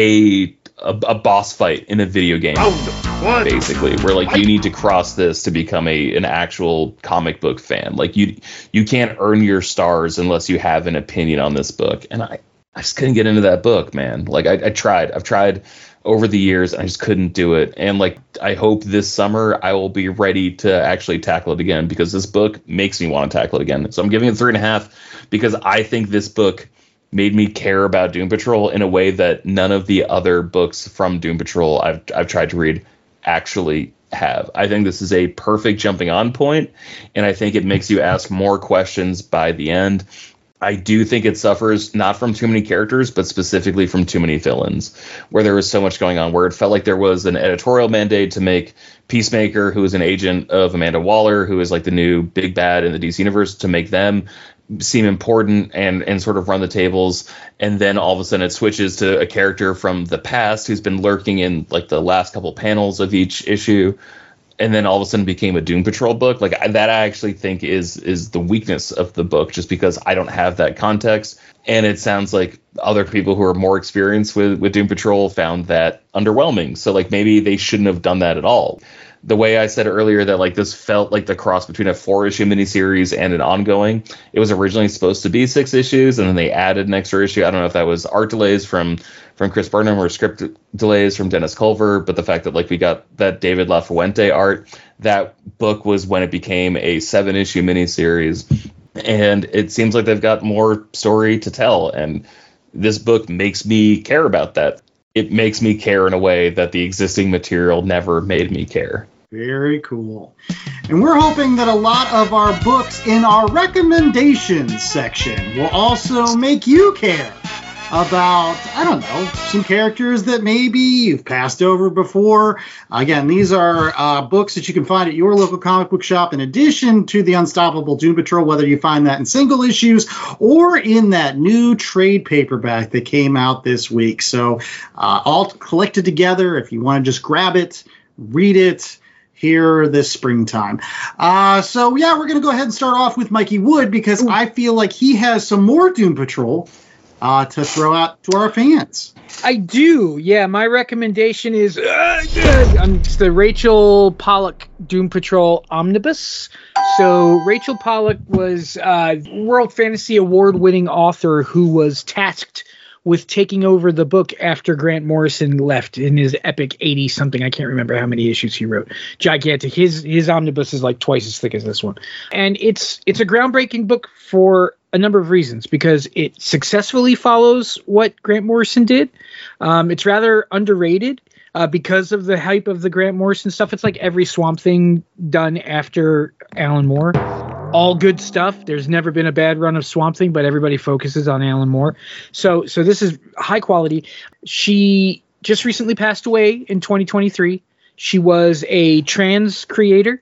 a boss fight in a video game, basically, where like you need to cross this to become an actual comic book fan. Like you can't earn your stars unless you have an opinion on this book. And I just couldn't get into that book, man. Like I've tried over the years and I just couldn't do it. And like, I hope this summer I will be ready to actually tackle it again, because this book makes me want to tackle it again. So I'm giving it 3.5 because I think this book made me care about Doom Patrol in a way that none of the other books from Doom Patrol I've tried to read actually have. I think this is a perfect jumping on point, and I think it makes you ask more questions by the end. I do think it suffers not from too many characters, but specifically from too many villains, where there was so much going on, where it felt like there was an editorial mandate to make Peacemaker, who is an agent of Amanda Waller, who is like the new big bad in the DC universe, to make them seem important and sort of run the tables. And then all of a sudden it switches to a character from the past who's been lurking in like the last couple panels of each issue, and then all of a sudden became a Doom Patrol book. Like that I actually think is the weakness of the book, just because I don't have that context. And it sounds like other people who are more experienced with Doom Patrol found that underwhelming. So like maybe they shouldn't have done that at all. The way I said earlier that like this felt like the cross between a 4-issue miniseries and an ongoing. It was originally supposed to be 6 issues, and then they added an extra issue. I don't know if that was art delays from Chris Burnham or script delays from Dennis Culver, but the fact that like we got that David LaFuente art, that book was when it became a 7-issue miniseries. And it seems like they've got more story to tell, and this book makes me care about that. It makes me care in a way that the existing material never made me care. Very cool. And we're hoping that a lot of our books in our recommendations section will also make you care about, I don't know, some characters that maybe you've passed over before. Again, these are books that you can find at your local comic book shop in addition to the Unstoppable Doom Patrol, whether you find that in single issues or in that new trade paperback that came out this week. So all collected together. If you want to just grab it, read it, here this springtime. So yeah, we're going to go ahead and start off with Mikey Wood because I feel like he has some more Doom Patrol to throw out to our fans. I do. Yeah, my recommendation is it's the Rachel Pollack Doom Patrol Omnibus. So Rachel Pollack was a World Fantasy Award-winning author who was tasked with taking over the book after Grant Morrison left in his epic 80-something. I can't remember how many issues he wrote. Gigantic. His omnibus is like twice as thick as this one. And it's a groundbreaking book for a number of reasons, because it successfully follows what Grant Morrison did. It's rather underrated because of the hype of the Grant Morrison stuff. It's like every Swamp Thing done after Alan Moore. All good stuff. There's never been a bad run of Swamp Thing, but everybody focuses on Alan Moore. So this is high quality. She just recently passed away in 2023. She was a trans creator.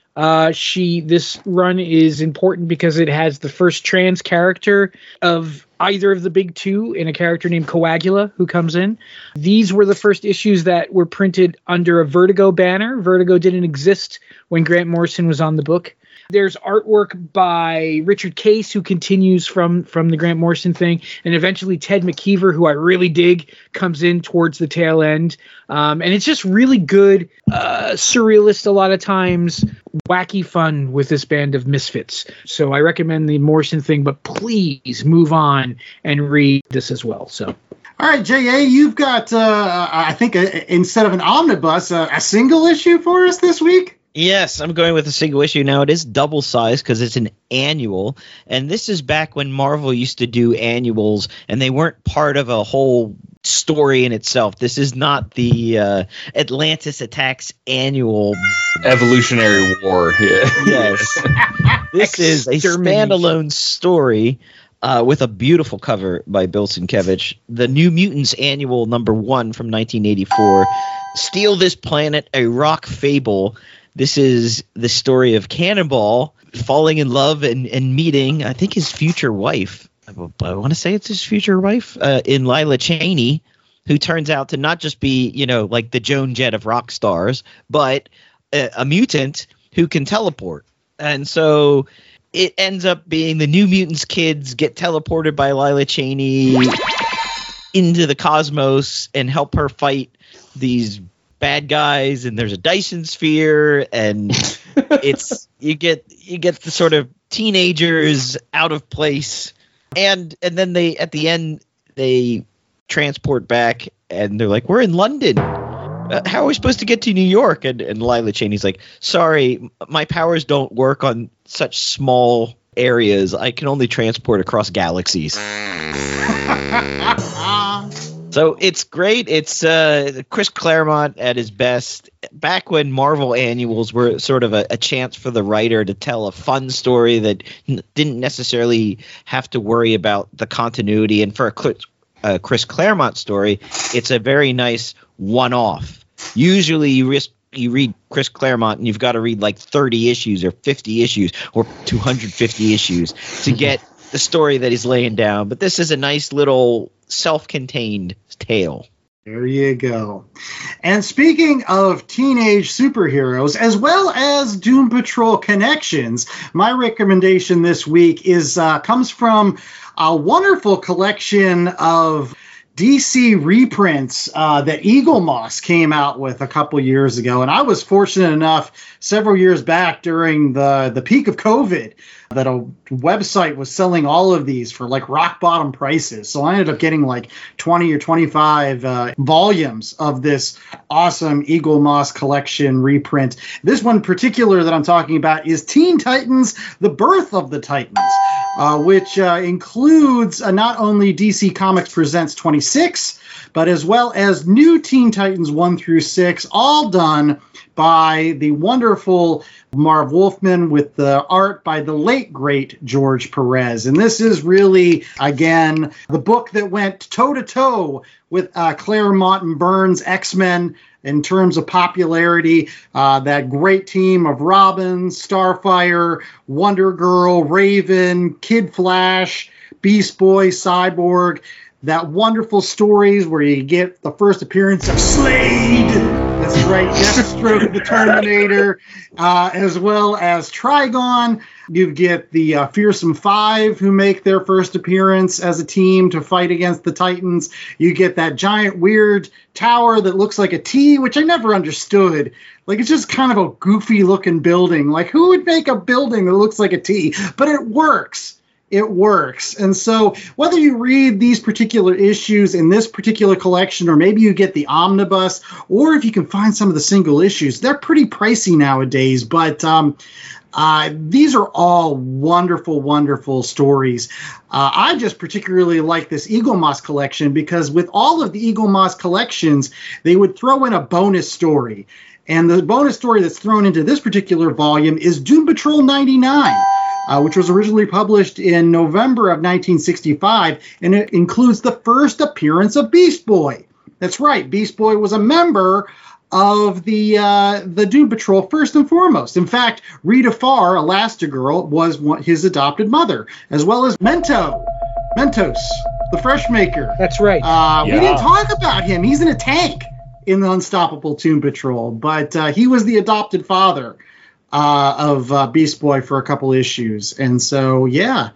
This run is important because it has the first trans character of either of the big two in a character named Coagula who comes in. These were the first issues that were printed under a Vertigo banner. Vertigo didn't exist when Grant Morrison was on the book. There's artwork by Richard Case, who continues from the Grant Morrison thing, and eventually Ted McKeever, who I really dig, comes in towards the tail end. And it's just really good, surrealist a lot of times, wacky fun with this band of misfits. So I recommend the Morrison thing, but please move on and read this as well. So. All right, J.A., you've got, I think, instead of an omnibus, a single issue for us this week? Yes, I'm going with a single issue now. It is double size because it's an annual, and this is back when Marvel used to do annuals, and they weren't part of a whole story in itself. This is not the Atlantis Attacks annual. Evolutionary War. Yeah. Yes. This is a standalone story with a beautiful cover by Bill Sienkiewicz. The New Mutants Annual #1 from 1984. Steal This Planet, a rock fable. This is the story of Cannonball falling in love and meeting, I think, his future wife. I want to say it's his future wife in Lila Cheney, who turns out to not just be, like the Joan Jett of rock stars, but a mutant who can teleport. And so it ends up being the New Mutants kids get teleported by Lila Cheney into the cosmos and help her fight these bad guys, and there's a Dyson sphere, and it's you get the sort of teenagers out of place, and then they at the end they transport back, and they're like, we're in London. How are we supposed to get to New York? And Lila Cheney's like, sorry, my powers don't work on such small areas. I can only transport across galaxies. So it's great. It's Chris Claremont at his best. Back when Marvel annuals were sort of a chance for the writer to tell a fun story that didn't necessarily have to worry about the continuity. And for a Chris Claremont story, it's a very nice one-off. Usually you read Chris Claremont and you've got to read like 30 issues or 50 issues or 250 issues to get the story that he's laying down. But this is a nice little self-contained tale. There you go. And speaking of teenage superheroes, as well as Doom Patrol connections, my recommendation this week comes from a wonderful collection of DC reprints that Eagle Moss came out with a couple years ago. And I was fortunate enough several years back during the peak of COVID that a website was selling all of these for like rock bottom prices. So I ended up getting like 20 or 25 volumes of this awesome Eagle Moss collection reprint. This one in particular that I'm talking about is Teen Titans, The Birth of the Titans, which includes not only DC Comics Presents 26, but as well as new Teen Titans 1 through 6, all done by the wonderful Marv Wolfman with the art by the late, great George Perez. And this is really, again, the book that went toe-to-toe with Claremont and Burns' X-Men in terms of popularity. That great team of Robin, Starfire, Wonder Girl, Raven, Kid Flash, Beast Boy, Cyborg. That wonderful stories where you get the first appearance of Slade That's right, Deathstroke the Terminator, as well as Trigon. You get the Fearsome Five, who make their first appearance as a team to fight against the Titans. You get that giant weird tower that looks like a T, which I never understood. Like, it's just kind of a goofy-looking building. Like, who would make a building that looks like a T? But it works. It works. And so whether you read these particular issues in this particular collection, or maybe you get the omnibus, or if you can find some of the single issues, they're pretty pricey nowadays. But these are all wonderful, wonderful stories. I just particularly like this Eagle Moss collection because with all of the Eagle Moss collections, they would throw in a bonus story. And the bonus story that's thrown into this particular volume is Doom Patrol 99. Which was originally published in November of 1965, and it includes the first appearance of Beast Boy. That's right, Beast Boy was a member of the Doom Patrol first and foremost. In fact, Rita Farr, Elastigirl, was his adopted mother, as well as Mentos, the Fresh Maker. That's right. We didn't talk about him. He's in a tank in the Unstoppable Doom Patrol, but he was the adopted father of Beast Boy for a couple issues. And so,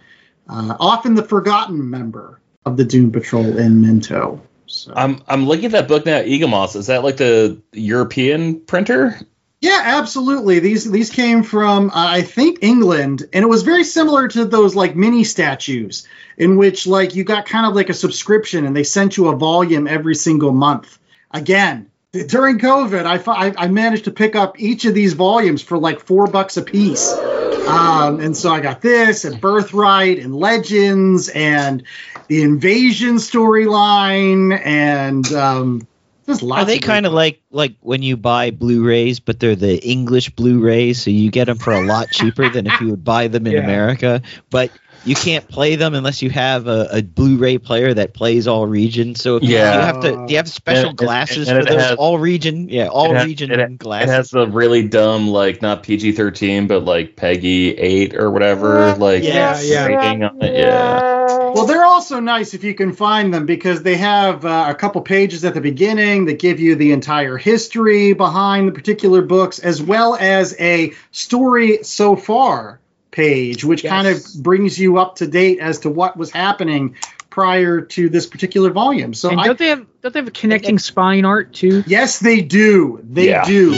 often the forgotten member of the Doom Patrol in Mento. So. I'm looking at that book now, Eagle Moss. Is that like the European printer? Yeah, absolutely. These came from, I think, England, and it was very similar to those like mini statues in which like you got kind of like a subscription and they sent you a volume every single month. Again, during COVID, I managed to pick up each of these volumes for like $4 a piece. And so I got this and Birthright and Legends and the Invasion storyline and there's lots. Are they kind of like when you buy Blu-rays, but they're the English Blu-rays, so you get them for a lot cheaper than if you would buy them in America, but you can't play them unless you have a Blu-ray player that plays all regions. So do you have special glasses for those all region glasses? It has the really dumb, like not PG-13, but like Peggy 8 or whatever. Like rating on it. Well, they're also nice if you can find them because they have a couple pages at the beginning that give you the entire history behind the particular books, as well as a story so far page, which kind of brings you up to date as to what was happening prior to this particular volume. So and don't they have a connecting spine art too? Yes, they do. They do.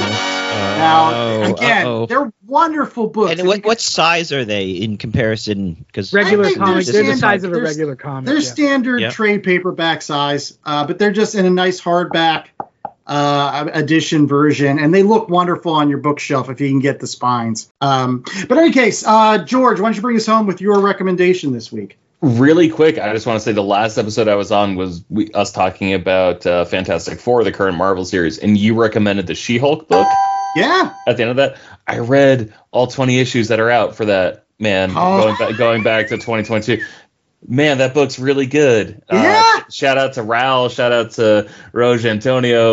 Now, again, they're wonderful books. And what size are they in comparison? Because regular comics, they're the size of a regular comic. They're standard trade paperback size, but they're just in a nice hardback edition version, and they look wonderful on your bookshelf if you can get the spines. But in any case, George, why don't you bring us home with your recommendation this week? Really quick, I just want to say the last episode I was on was us talking about Fantastic Four, the current Marvel series, and you recommended the She-Hulk book. Yeah. At the end of that, I read all 20 issues that are out for that, man, going back to 2022. Man, that book's really good. Shout out to Raul. Shout out to Roj Antonio,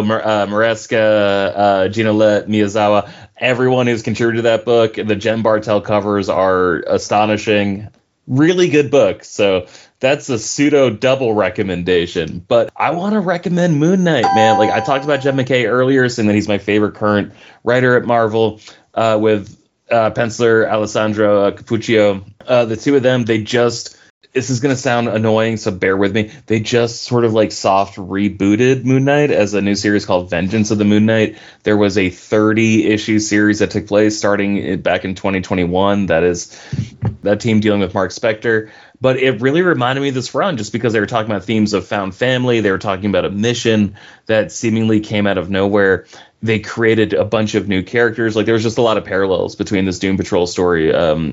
Maresca, Gina Lett, Miyazawa. Everyone who's contributed to that book. The Jen Bartel covers are astonishing. Really good book. So that's a pseudo double recommendation. But I want to recommend Moon Knight, man. Like I talked about Jed MacKay earlier, saying that he's my favorite current writer at Marvel with penciler Alessandro Capuccio. The two of them, this is going to sound annoying, so bear with me. They just sort of like soft rebooted Moon Knight as a new series called Vengeance of the Moon Knight. There was a 30-issue series that took place starting back in 2021. That is that team dealing with Mark Spector. But it really reminded me of this run just because they were talking about themes of found family. They were talking about a mission that seemingly came out of nowhere. They created a bunch of new characters. Like there was just a lot of parallels between this Doom Patrol story.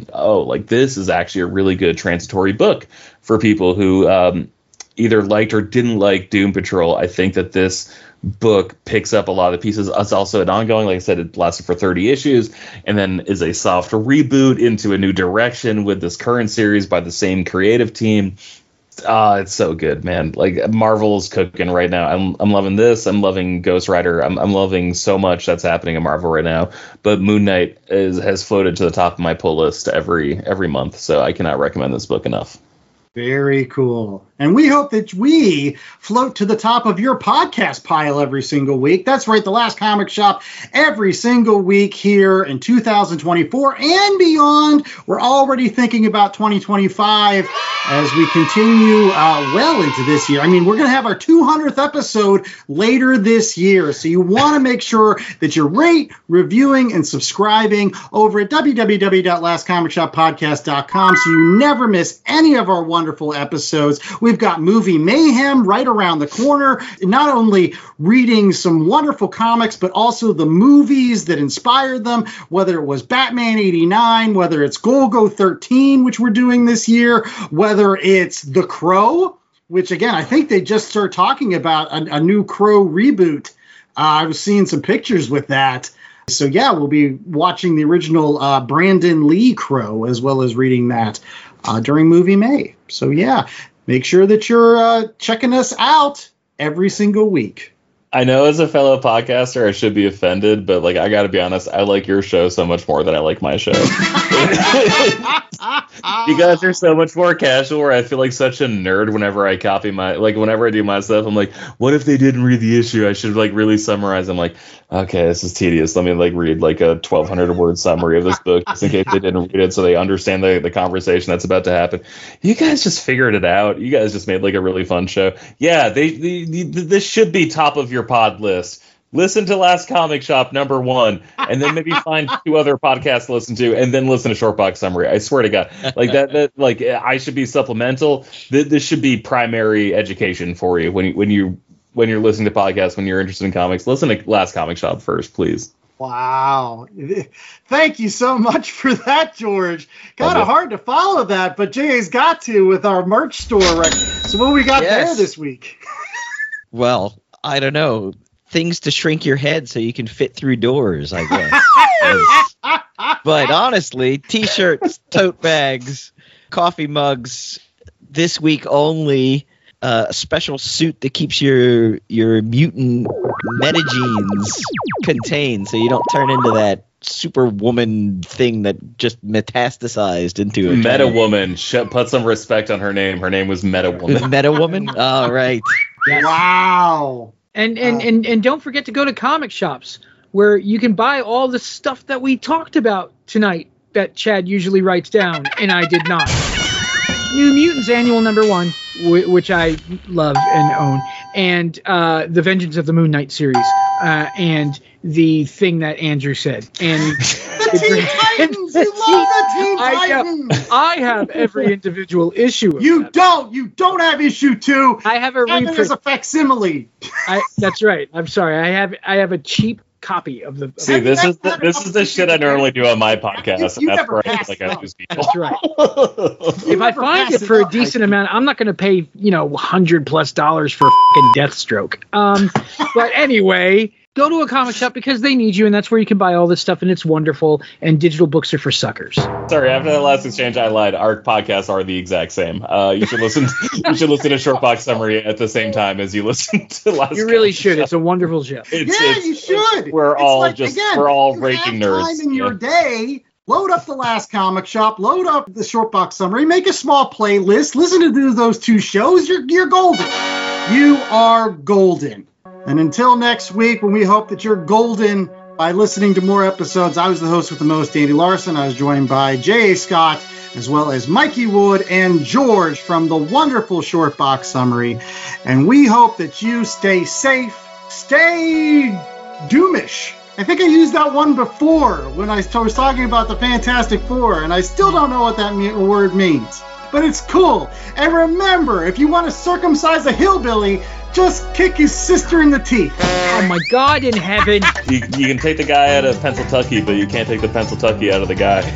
This is actually a really good transitory book for people who either liked or didn't like Doom Patrol. I think that this book picks up a lot of the pieces. It's also an ongoing, like I said, it lasted for 30 issues and then is a soft reboot into a new direction with this current series by the same creative team. It's so good, man. Like Marvel's cooking right now. I'm loving this. I'm loving Ghost Rider. I'm loving so much that's happening in Marvel right now. But Moon Knight has floated to the top of my pull list every month. So I cannot recommend this book enough. Very cool. And we hope that we float to the top of your podcast pile every single week. That's right, The Last Comic Shop, every single week here in 2024 and beyond. We're already thinking about 2025 as we continue well into this year. I mean, we're going to have our 200th episode later this year. So you want to make sure that you're reviewing, and subscribing over at www.lastcomicshoppodcast.com so you never miss any of our wonderful episodes. We've got Movie Mayhem right around the corner, not only reading some wonderful comics, but also the movies that inspired them, whether it was Batman 89, whether it's Golgo 13, which we're doing this year, whether it's The Crow, which, again, I think they just started talking about a new Crow reboot. I was seeing some pictures with that. So, yeah, we'll be watching the original Brandon Lee Crow as well as reading that during Movie May. So, yeah, make sure that you're checking us out every single week. I know as a fellow podcaster, I should be offended, but like I got to be honest, I like your show so much more than I like my show. You guys are so much more casual, where I feel like such a nerd whenever I copy whenever I do my stuff, I'm like, what if they didn't read the issue? I should like really summarize. I'm like, okay, this is tedious. Let me like read like a 1,200 word summary of this book just in case they didn't read it so they understand the conversation that's about to happen. You guys just figured it out. You guys just made like a really fun show. Yeah, this should be top of your pod list. Listen to Last Comic Shop #1, and then maybe find 2 other podcasts to listen to, and then listen to Short Box Summary. I swear to God, like that like I should be supplemental. This should be primary education for you when you're listening to podcasts, when you're interested in comics. Listen to Last Comic Shop first, please. Wow. Thank you so much for that, George. Kind of hard to follow that, but Jay's got to with our merch store. So what we got there this week? Well, I don't know. Things to shrink your head so you can fit through doors, I guess. But honestly, t-shirts, tote bags, coffee mugs, this week only, a special suit that keeps your mutant metagenes contained so you don't turn into that superwoman thing that just metastasized into a Meta Woman. Put some respect on her name. Her name was Meta Woman. Meta Woman? All right. Yes. Wow. And don't forget to go to comic shops where you can buy all the stuff that we talked about tonight that Chad usually writes down, and I did not. New Mutants Annual #1, which I love and own, and the Vengeance of the Moon Knight series, and the thing that Andrew said. And the Teen Titans! You love the Teen Titans! I have every individual issue of You don't have issue 2. I have a reprint. As a facsimile. That's right. I'm sorry. I have a cheap copy of the. See, this is the shit I normally do on my podcast, and that's where I feel like I lose people. That's right. If I find it for a decent amount, I'm not going to pay $100+ for fucking Deathstroke. But anyway, go to a comic shop because they need you, and that's where you can buy all this stuff, and it's wonderful. And digital books are for suckers. Sorry, after that last exchange, I lied. Our podcasts are the exact same. You should listen. You should listen to Short Box Summary at the same time as you listen to Last. You really should. It's a wonderful show. You should. We're all raging nerds. Time in your day. Load up the Last Comic Shop. Load up the Short Box Summary. Make a small playlist. Listen to those 2 shows. You're golden. You are golden. And until next week, when we hope that you're golden by listening to more episodes, I was the host with the most, Andy Larson. I was joined by J.A. Scott, as well as Mikey Wood and George from the wonderful Short Box Summary. And we hope that you stay safe, stay doomish. I think I used that one before when I was talking about the Fantastic Four, and I still don't know what that word means. But it's cool. And remember, if you want to circumcise a hillbilly, just kick his sister in the teeth. Oh my God in heaven. You can take the guy out of Pennsyltucky, but you can't take the Pennsyltucky out of the guy.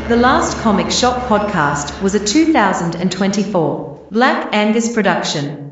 The Last Comic Shop podcast was a 2024 Black Angus production.